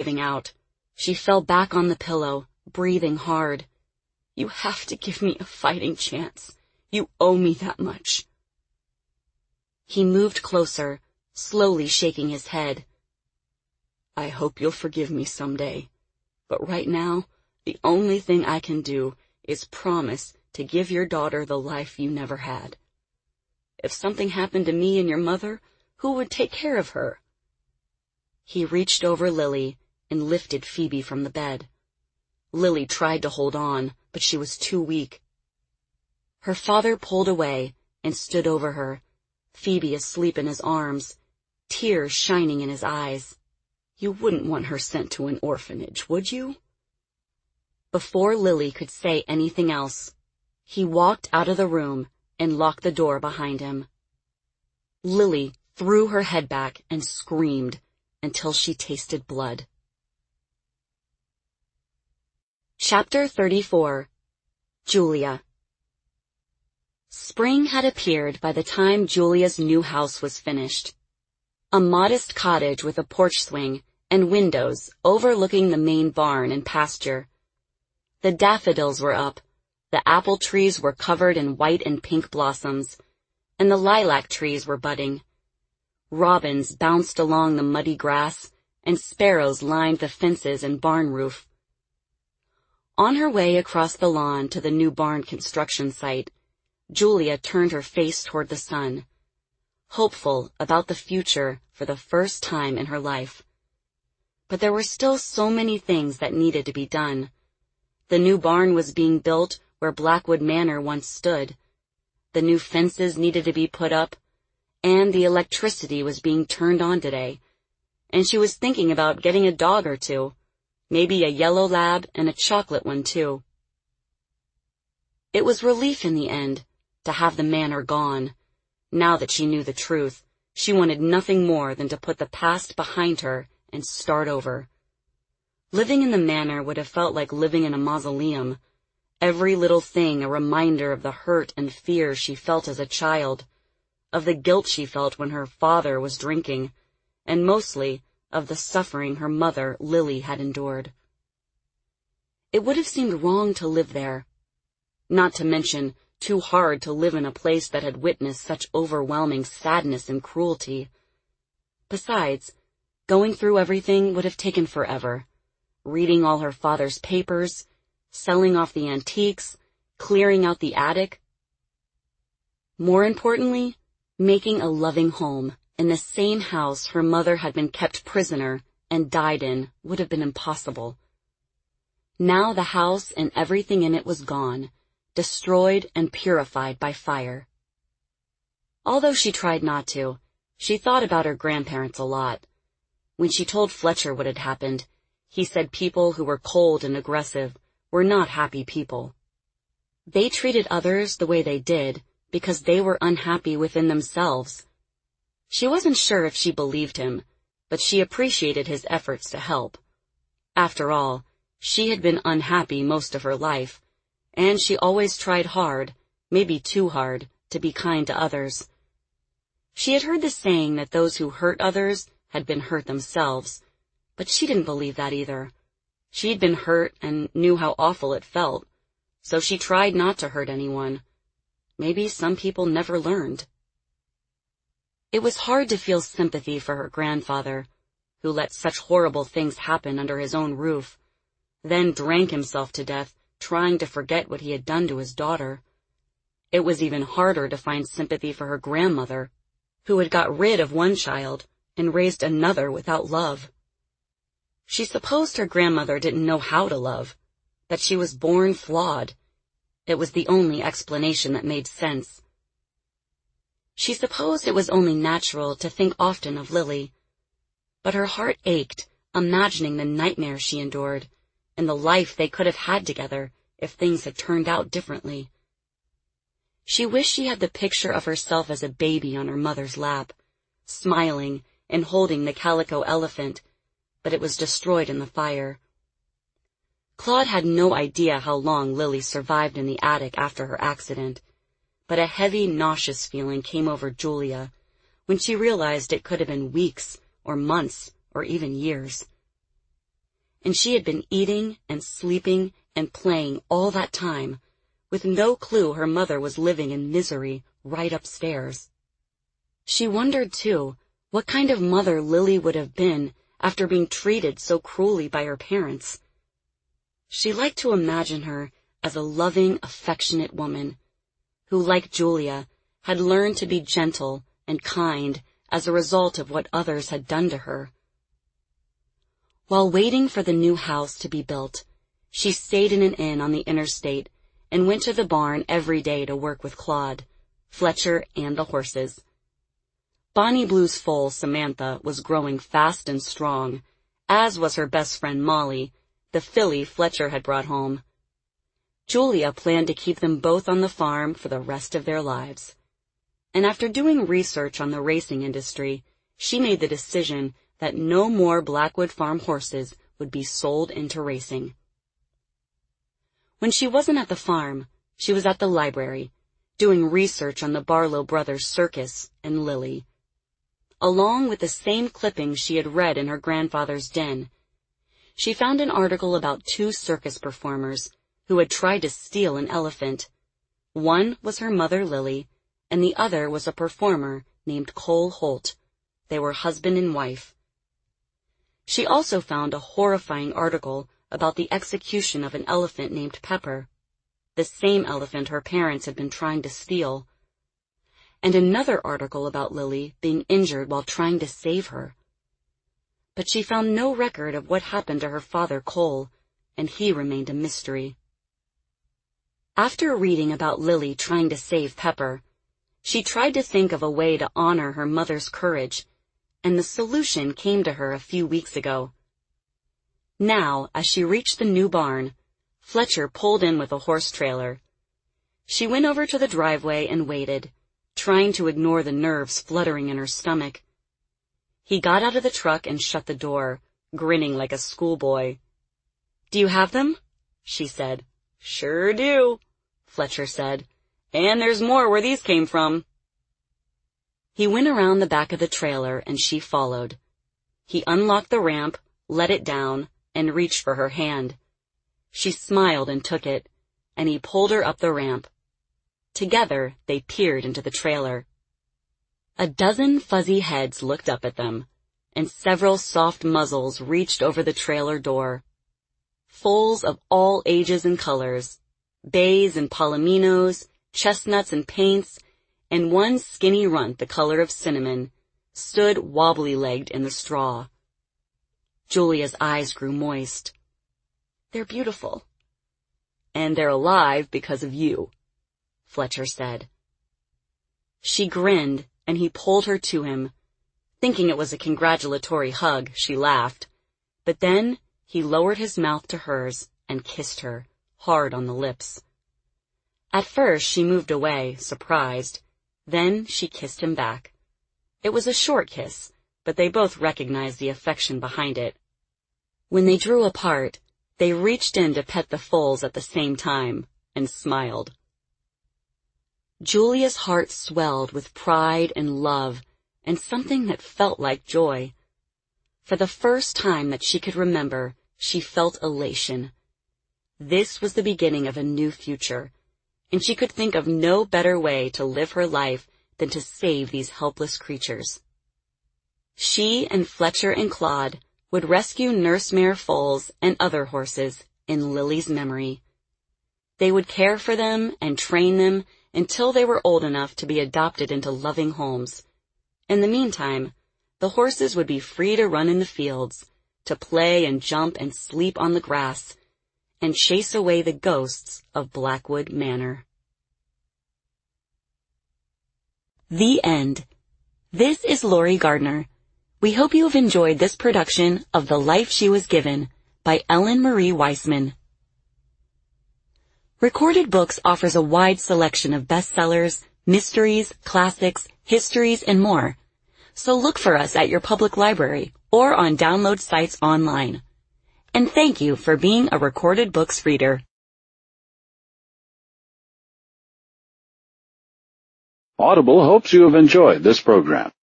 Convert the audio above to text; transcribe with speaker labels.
Speaker 1: giving out. She fell back on the pillow, breathing hard. "You have to give me a fighting chance. You owe me that much." He moved closer, slowly shaking his head. "I hope you'll forgive me someday. But right now, the only thing I can do is promise to give your daughter the life you never had. If something happened to me and your mother, who would take care of her?" He reached over Lily and lifted Phoebe from the bed. Lily tried to hold on, but she was too weak. Her father pulled away and stood over her, Phoebe asleep in his arms, tears shining in his eyes. "You wouldn't want her sent to an orphanage, would you?" Before Lily could say anything else, he walked out of the room and locked the door behind him. Lily threw her head back and screamed until she tasted blood. Chapter 34. Julia. Spring had appeared by the time Julia's new house was finished. A modest cottage with a porch swing and windows overlooking the main barn and pasture. The daffodils were up, the apple trees were covered in white and pink blossoms, and the lilac trees were budding. Robins bounced along the muddy grass, and sparrows lined the fences and barn roof. On her way across the lawn to the new barn construction site, Julia turned her face toward the sun, hopeful about the future for the first time in her life. But there were still so many things that needed to be done. The new barn was being built where Blackwood Manor once stood. The new fences needed to be put up, and the electricity was being turned on today. And she was thinking about getting a dog or two, maybe a yellow lab and a chocolate one too. It was relief in the end to have the manor gone. Now that she knew the truth, she wanted nothing more than to put the past behind her and start over. Living in the manor would have felt like living in a mausoleum. Every little thing a reminder of the hurt and fear she felt as a child, of the guilt she felt when her father was drinking, and mostly of the suffering her mother, Lily, had endured. It would have seemed wrong to live there. Not to mention, too hard to live in a place that had witnessed such overwhelming sadness and cruelty. Besides, going through everything would have taken forever. Reading all her father's papers, selling off the antiques, clearing out the attic. More importantly, making a loving home in the same house her mother had been kept prisoner and died in would have been impossible. Now the house and everything in it was gone, destroyed and purified by fire. Although she tried not to, she thought about her grandparents a lot. When she told Fletcher what had happened, he said people who were cold and aggressive were not happy people. They treated others the way they did because they were unhappy within themselves. She wasn't sure if she believed him, but she appreciated his efforts to help. After all, she had been unhappy most of her life, and she always tried hard, maybe too hard, to be kind to others. She had heard the saying that those who hurt others had been hurt themselves, but she didn't believe that either. She'd been hurt and knew how awful it felt, so she tried not to hurt anyone. Maybe some people never learned. It was hard to feel sympathy for her grandfather, who let such horrible things happen under his own roof, then drank himself to death trying to forget what he had done to his daughter. It was even harder to find sympathy for her grandmother, who had got rid of one child and raised another without love. She supposed her grandmother didn't know how to love, that she was born flawed. It was the only explanation that made sense. She supposed it was only natural to think often of Lily, but her heart ached, imagining the nightmares she endured, and the life they could have had together if things had turned out differently. She wished she had the picture of herself as a baby on her mother's lap, smiling and holding the calico elephant, but it was destroyed in the fire. Claude had no idea how long Lily survived in the attic after her accident, but a heavy, nauseous feeling came over Julia when she realized it could have been weeks or months or even years. and she had been eating and sleeping and playing all that time, with no clue her mother was living in misery right upstairs. She wondered, too, what kind of mother Lily would have been after being treated so cruelly by her parents. She liked to imagine her as a loving, affectionate woman, who, like Julia, had learned to be gentle and kind as a result of what others had done to her. While waiting for the new house to be built, she stayed in an inn on the interstate and went to the barn every day to work with Claude, Fletcher, and the horses. Bonnie Blue's foal, Samantha, was growing fast and strong, as was her best friend Molly, the filly Fletcher had brought home. Julia planned to keep them both on the farm for the rest of their lives. And after doing research on the racing industry, she made the decision that no more Blackwood Farm horses would be sold into racing. When she wasn't at the farm, she was at the library, doing research on the Barlow Brothers circus and Lily. Along with the same clippings she had read in her grandfather's den, she found an article about two circus performers who had tried to steal an elephant. One was her mother, Lily, and the other was a performer named Cole Holt. They were husband and wife. She also found a horrifying article about the execution of an elephant named Pepper, the same elephant her parents had been trying to steal, and another article about Lily being injured while trying to save her. But she found no record of what happened to her father, Cole, and he remained a mystery. After reading about Lily trying to save Pepper, she tried to think of a way to honor her mother's courage, and the solution came to her a few weeks ago. Now, as she reached the new barn, Fletcher pulled in with a horse trailer. She went over to the driveway and waited, trying to ignore the nerves fluttering in her stomach. He got out of the truck and shut the door, grinning like a schoolboy. "Do you have them?" she said. "Sure do," Fletcher said. "And there's more where these came from." He went around the back of the trailer and she followed. He unlocked the ramp, let it down, and reached for her hand. She smiled and took it, and he pulled her up the ramp. Together, they peered into the trailer. A dozen fuzzy heads looked up at them, and several soft muzzles reached over the trailer door. Foals of all ages and colors, bays and palominos, chestnuts and paints, and one skinny runt the color of cinnamon, stood wobbly-legged in the straw. Julia's eyes grew moist. "They're beautiful." "And they're alive because of you," Fletcher said. She grinned, and he pulled her to him. Thinking it was a congratulatory hug, she laughed. But then he lowered his mouth to hers and kissed her, hard on the lips. At first she moved away, surprised. Then she kissed him back. It was a short kiss, but they both recognized the affection behind it. When they drew apart, they reached in to pet the foals at the same time, and smiled. Julia's heart swelled with pride and love, and something that felt like joy. For the first time that she could remember, she felt elation. This was the beginning of a new future, and she could think of no better way to live her life than to save these helpless creatures. She and Fletcher and Claude would rescue nursemare foals and other horses in Lily's memory. They would care for them and train them until they were old enough to be adopted into loving homes. In the meantime, the horses would be free to run in the fields, to play and jump and sleep on the grass, and chase away the ghosts of Blackwood Manor. The end. This is Lori Gardner. We hope you have enjoyed this production of The Life She Was Given by Ellen Marie Weisman. Recorded Books offers a wide selection of bestsellers, mysteries, classics, histories, and more. So look for us at your public library or on download sites online. And thank you for being a Recorded Books reader.
Speaker 2: Audible hopes you have enjoyed this program.